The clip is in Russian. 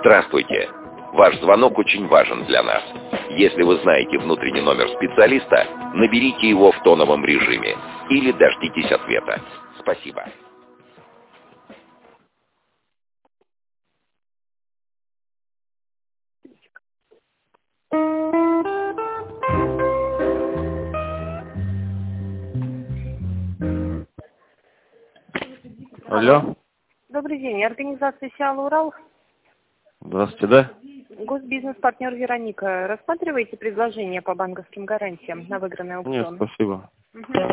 Здравствуйте. Ваш звонок очень важен для нас. Если вы знаете внутренний номер специалиста, наберите его в тоновом режиме или дождитесь ответа. Спасибо. Алло. Добрый день. Организация «Сиала Урал». Здравствуйте, да? Госбизнес-партнер Вероника. Рассматриваете предложение по банковским гарантиям на выигранный Нет, аукцион? спасибо.